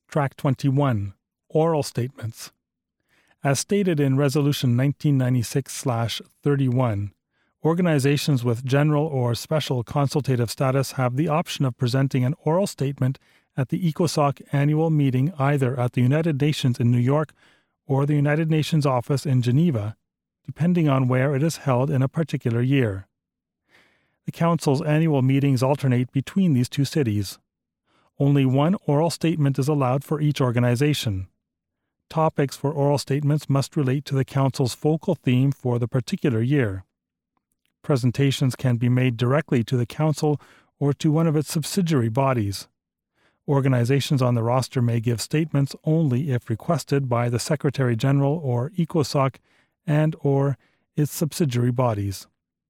Track 21. Oral Statements. As stated in Resolution 1996/31, organizations with general or special consultative status have the option of presenting an oral statement at the ECOSOC annual meeting either at the United Nations in New York or the United Nations office in Geneva, depending on where it is held in a particular year. The Council's annual meetings alternate between these two cities. Only one oral statement is allowed for each organization. Topics for oral statements must relate to the Council's focal theme for the particular year. Presentations can be made directly to the Council or to one of its subsidiary bodies. Organizations on the roster may give statements only if requested by the Secretary-General or ECOSOC and/or its subsidiary bodies.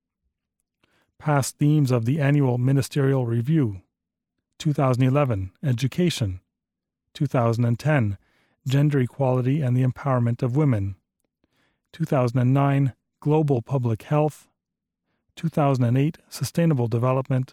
Past themes of the annual Ministerial Review: 2011, Education; 2010, Gender Equality and the Empowerment of Women; 2009, Global Public Health; 2008, Sustainable Development;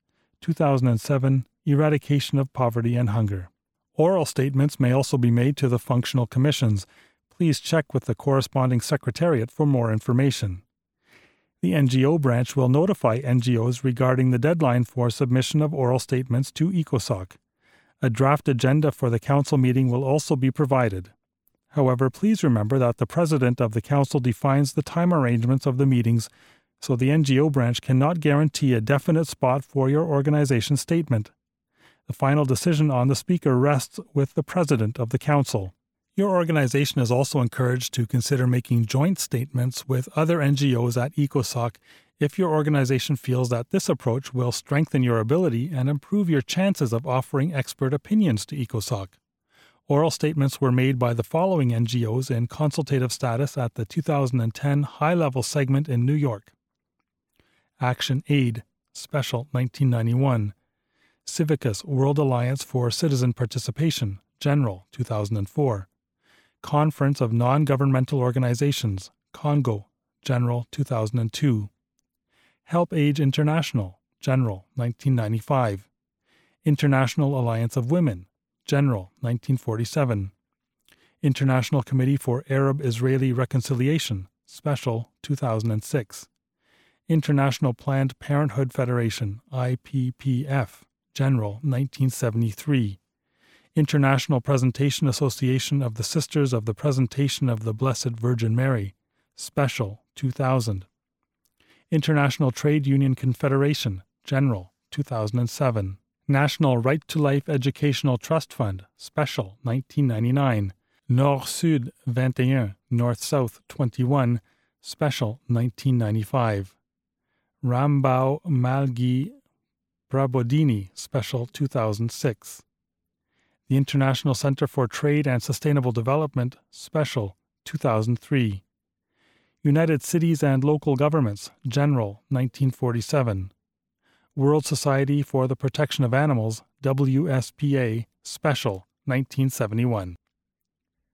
2007, Eradication of Poverty and Hunger. Oral statements may also be made to the functional commissions. Please check with the corresponding secretariat for more information. The NGO branch will notify NGOs regarding the deadline for submission of oral statements to ECOSOC. A draft agenda for the Council meeting will also be provided. However, please remember that the President of the Council defines the time arrangements of the meetings, so the NGO branch cannot guarantee a definite spot for your organization's statement. The final decision on the speaker rests with the President of the Council. Your organization is also encouraged to consider making joint statements with other NGOs at ECOSOC if your organization feels that this approach will strengthen your ability and improve your chances of offering expert opinions to ECOSOC. Oral statements were made by the following NGOs in consultative status at the 2010 high-level segment in New York: Action Aid, Special 1991; Civicus World Alliance for Citizen Participation, General 2004; Conference of Non-Governmental Organizations, Congo, General 2002; Help Age International, General 1995; International Alliance of Women, General 1947; International Committee for Arab-Israeli Reconciliation, Special 2006; International Planned Parenthood Federation, IPPF, General 1973; International Presentation Association of the Sisters of the Presentation of the Blessed Virgin Mary, Special 2000; International Trade Union Confederation, General 2007; National Right to Life Educational Trust Fund, Special 1999; Nord-Sud 21, North-South 21, Special 1995; Rambau Malgi Prabodini, Special 2006; the International Center for Trade and Sustainable Development, Special 2003; United Cities and Local Governments, General 1947; World Society for the Protection of Animals, WSPA, Special 1971.